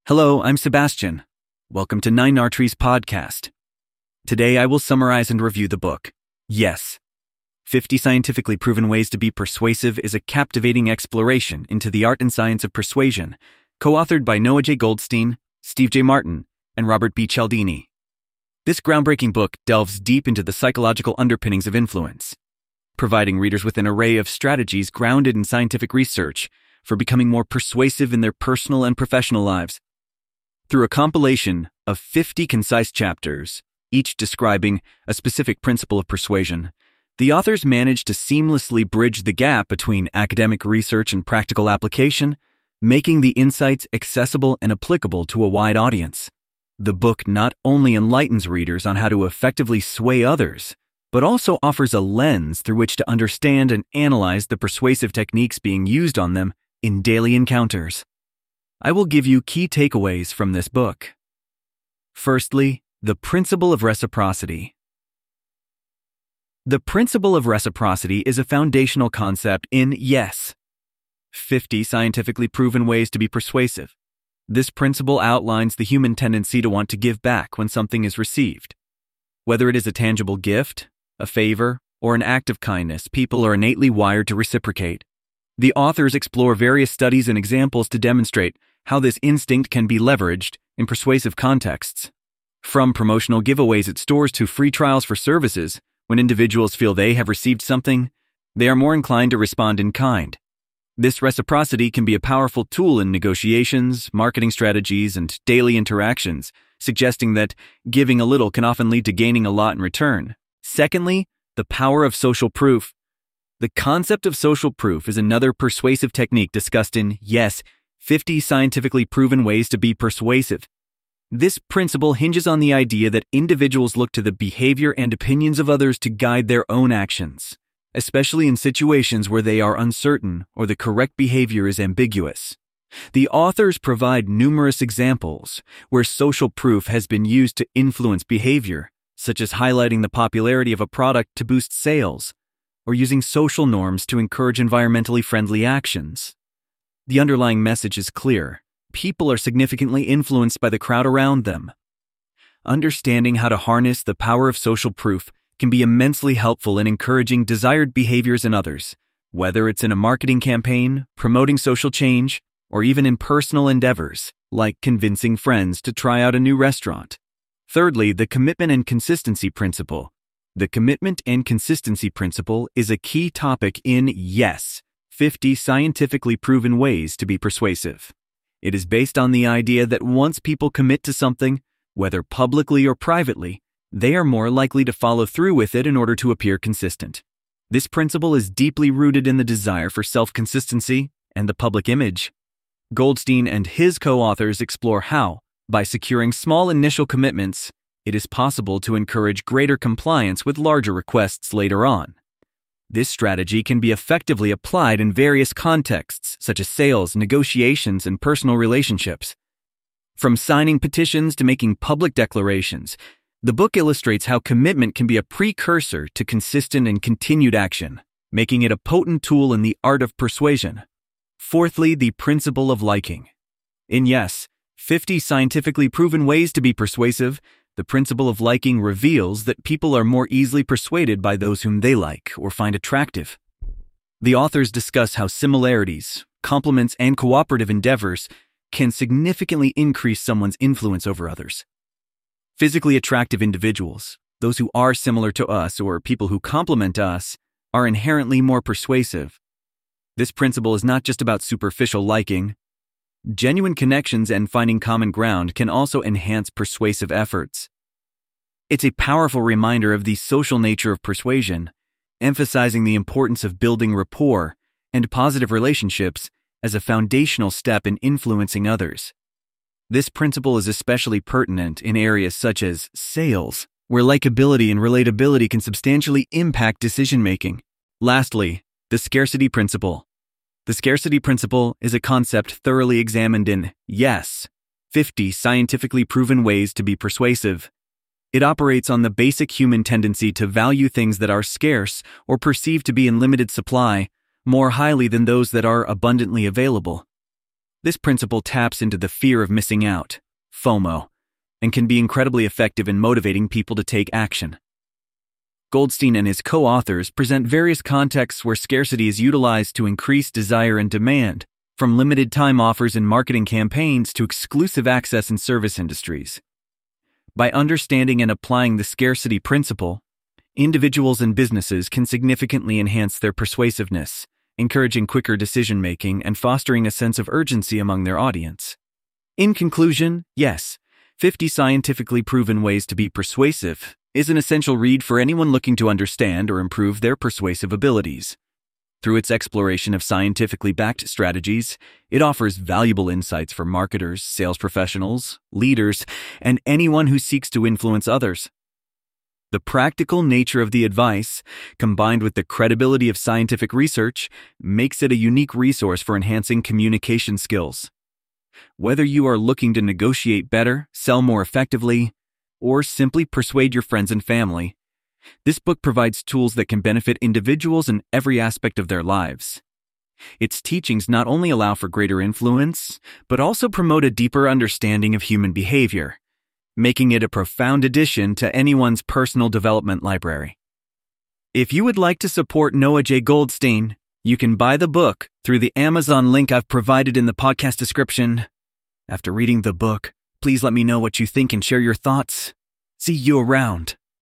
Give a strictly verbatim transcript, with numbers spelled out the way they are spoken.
Hello, I'm Sebastian. Welcome to Nine Arteries Podcast. Today I will summarize and review the book, Yes. fifty Scientifically Proven Ways to Be Persuasive is a captivating exploration into the art and science of persuasion, co-authored by Noah J. Goldstein, Steve J. Martin, and Robert B. Cialdini. This groundbreaking book delves deep into the psychological underpinnings of influence, providing readers with an array of strategies grounded in scientific research for becoming more persuasive in their personal and professional lives. Through a compilation of fifty concise chapters, each describing a specific principle of persuasion, the authors managed to seamlessly bridge the gap between academic research and practical application, making the insights accessible and applicable to a wide audience. The book not only enlightens readers on how to effectively sway others, but also offers a lens through which to understand and analyze the persuasive techniques being used on them in daily encounters. I will give you key takeaways from this book. Firstly, the principle of reciprocity. The principle of reciprocity is a foundational concept in Yes. fifty Scientifically Proven Ways to Be Persuasive. This principle outlines the human tendency to want to give back when something is received. Whether it is a tangible gift, a favor, or an act of kindness, people are innately wired to reciprocate. The authors explore various studies and examples to demonstrate how this instinct can be leveraged in persuasive contexts. From promotional giveaways at stores to free trials for services, when individuals feel they have received something, they are more inclined to respond in kind. This reciprocity can be a powerful tool in negotiations, marketing strategies, and daily interactions, suggesting that giving a little can often lead to gaining a lot in return. Secondly, the power of social proof. The concept of social proof is another persuasive technique discussed in Yes, fifty Scientifically Proven Ways to Be Persuasive. This principle hinges on the idea that individuals look to the behavior and opinions of others to guide their own actions, especially in situations where they are uncertain or the correct behavior is ambiguous. The authors provide numerous examples where social proof has been used to influence behavior, such as highlighting the popularity of a product to boost sales, or using social norms to encourage environmentally friendly actions. The underlying message is clear. People are significantly influenced by the crowd around them. Understanding how to harness the power of social proof can be immensely helpful in encouraging desired behaviors in others, whether it's in a marketing campaign, promoting social change, or even in personal endeavors, like convincing friends to try out a new restaurant. Thirdly, the commitment and consistency principle. The commitment and consistency principle is a key topic in Yes, fifty Scientifically Proven Ways to Be Persuasive. It is based on the idea that once people commit to something, whether publicly or privately, they are more likely to follow through with it in order to appear consistent. This principle is deeply rooted in the desire for self-consistency and the public image. Goldstein and his co-authors explore how, by securing small initial commitments, it is possible to encourage greater compliance with larger requests later on. This strategy can be effectively applied in various contexts, such as sales, negotiations, and personal relationships. From signing petitions to making public declarations, the book illustrates how commitment can be a precursor to consistent and continued action, making it a potent tool in the art of persuasion. Fourthly, the principle of liking. In Yes, fifty Scientifically Proven Ways to Be Persuasive, the principle of liking reveals that people are more easily persuaded by those whom they like or find attractive. The authors discuss how similarities, compliments, and cooperative endeavors can significantly increase someone's influence over others. Physically attractive individuals, those who are similar to us or people who complement us, are inherently more persuasive. This principle is not just about superficial liking. Genuine connections and finding common ground can also enhance persuasive efforts. It's a powerful reminder of the social nature of persuasion, emphasizing the importance of building rapport and positive relationships as a foundational step in influencing others. This principle is especially pertinent in areas such as sales, where likability and relatability can substantially impact decision-making. Lastly, the scarcity principle. The scarcity principle is a concept thoroughly examined in Yes, fifty Scientifically Proven Ways to Be Persuasive. It operates on the basic human tendency to value things that are scarce or perceived to be in limited supply more highly than those that are abundantly available. This principle taps into the fear of missing out, FOMO, and can be incredibly effective in motivating people to take action. Goldstein and his co-authors present various contexts where scarcity is utilized to increase desire and demand, from limited time offers in marketing campaigns to exclusive access in service industries. By understanding and applying the scarcity principle, individuals and businesses can significantly enhance their persuasiveness, encouraging quicker decision-making and fostering a sense of urgency among their audience. In conclusion, yes, fifty Scientifically Proven Ways to Be Persuasive is an essential read for anyone looking to understand or improve their persuasive abilities. Through its exploration of scientifically backed strategies, it offers valuable insights for marketers, sales professionals, leaders, and anyone who seeks to influence others. The practical nature of the advice, combined with the credibility of scientific research, makes it a unique resource for enhancing communication skills. Whether you are looking to negotiate better, sell more effectively, or simply persuade your friends and family, this book provides tools that can benefit individuals in every aspect of their lives. Its teachings not only allow for greater influence, but also promote a deeper understanding of human behavior, making it a profound addition to anyone's personal development library. If you would like to support Noah J. Goldstein, you can buy the book through the Amazon link I've provided in the podcast description. After reading the book, please let me know what you think and share your thoughts. See you around.